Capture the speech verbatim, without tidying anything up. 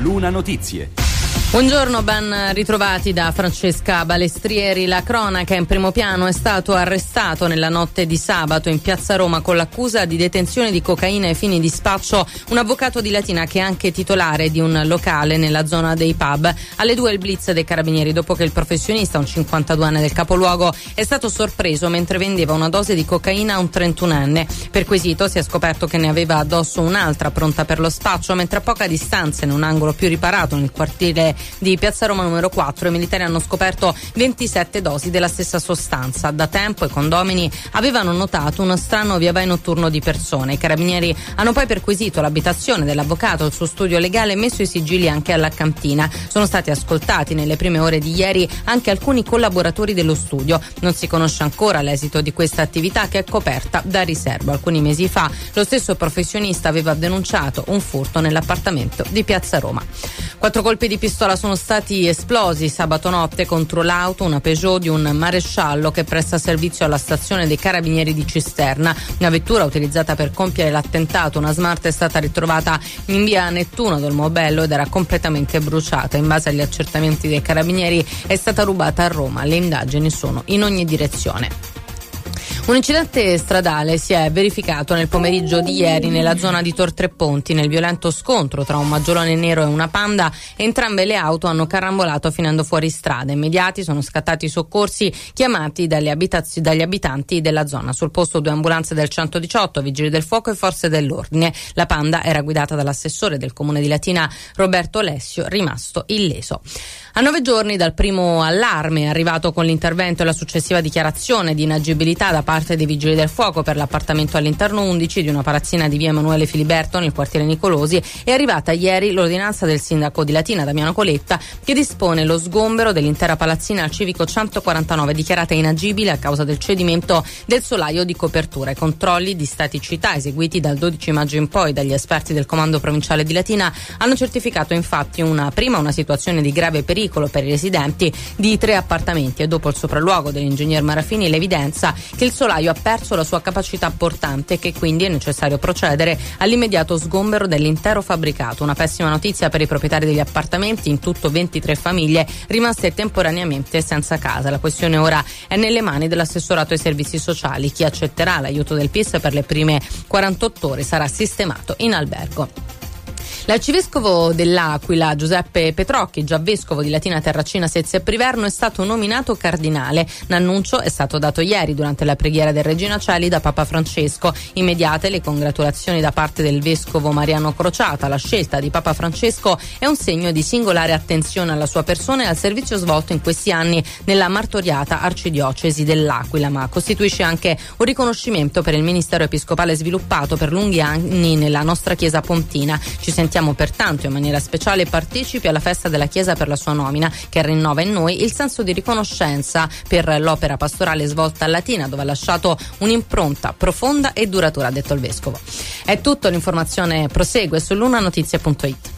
Luna Notizie. Buongiorno, ben ritrovati da Francesca Balestrieri. La cronaca in primo piano. È stato arrestato nella notte di sabato in piazza Roma con l'accusa di detenzione di cocaina ai fini di spaccio un avvocato di Latina che è anche titolare di un locale nella zona dei pub. Alle due il blitz dei carabinieri dopo che il professionista, un cinquantaduenne del capoluogo, è stato sorpreso mentre vendeva una dose di cocaina a un trentunenne. Perquisito si è scoperto che ne aveva addosso un'altra pronta per lo spaccio, mentre a poca distanza in un angolo più riparato nel quartiere di piazza Roma numero quattro i militari hanno scoperto ventisette dosi della stessa sostanza. Da tempo i condomini avevano notato uno strano via vai notturno di persone. I carabinieri hanno poi perquisito l'abitazione dell'avvocato, il suo studio legale e messo i sigilli anche alla cantina. Sono stati ascoltati nelle prime ore di ieri anche alcuni collaboratori dello studio. Non si conosce ancora l'esito di questa attività che è coperta da riservo. Alcuni mesi fa lo stesso professionista aveva denunciato un furto nell'appartamento di piazza Roma. Quattro colpi di pistola sono stati esplosi sabato notte contro l'auto, una Peugeot di un maresciallo che presta servizio alla stazione dei carabinieri di Cisterna. Una vettura utilizzata per compiere l'attentato, una Smart, è stata ritrovata in via Nettuno del Mobello ed era completamente bruciata. In base agli accertamenti dei carabinieri è stata rubata a Roma. Le indagini sono in ogni direzione. Un incidente stradale si è verificato nel pomeriggio di ieri nella zona di Tor Tre Ponti. Nel violento scontro tra un maggiolone nero e una Panda, entrambe le auto hanno carambolato finendo fuori strada. Immediati sono scattati i soccorsi chiamati dagli, abitaz- dagli abitanti della zona. Sul posto due ambulanze del centodiciotto, vigili del fuoco e forze dell'ordine. La Panda era guidata dall'assessore del comune di Latina Roberto Alessio, rimasto illeso. A nove giorni dal primo allarme arrivato con l'intervento e la successiva dichiarazione di inagibilità da parte dei vigili del fuoco per l'appartamento all'interno undici di una palazzina di via Emanuele Filiberto nel quartiere Nicolosi, è arrivata ieri l'ordinanza del sindaco di Latina Damiano Coletta che dispone lo sgombero dell'intera palazzina al civico centoquarantanove, dichiarata inagibile a causa del cedimento del solaio di copertura. I controlli di staticità eseguiti dal dodici maggio in poi dagli esperti del comando provinciale di Latina hanno certificato infatti una prima una situazione di grave pericolo per i residenti di tre appartamenti e dopo il sopralluogo dell'ingegner Marafini l'evidenza che il solaio ha perso la sua capacità portante e che quindi è necessario procedere all'immediato sgombero dell'intero fabbricato. Una pessima notizia per i proprietari degli appartamenti, in tutto ventitré famiglie rimaste temporaneamente senza casa. La questione ora è nelle mani dell'assessorato ai servizi sociali. Chi accetterà l'aiuto del P I S per le prime quarantotto ore sarà sistemato in albergo. L'arcivescovo dell'Aquila, Giuseppe Petrocchi, già vescovo di Latina Terracina Sezze e Priverno, è stato nominato cardinale. L'annuncio è stato dato ieri durante la preghiera del Regina Coeli da Papa Francesco. Immediate le congratulazioni da parte del vescovo Mariano Crociata. La scelta di Papa Francesco è un segno di singolare attenzione alla sua persona e al servizio svolto in questi anni nella martoriata arcidiocesi dell'Aquila, ma costituisce anche un riconoscimento per il ministero episcopale sviluppato per lunghi anni nella nostra Chiesa pontina. Ci sentiamo pertanto in maniera speciale partecipi alla festa della Chiesa per la sua nomina, che rinnova in noi il senso di riconoscenza per l'opera pastorale svolta a Latina, dove ha lasciato un'impronta profonda e duratura, ha detto il vescovo. È tutto, l'informazione prosegue su lunanotizie punto it.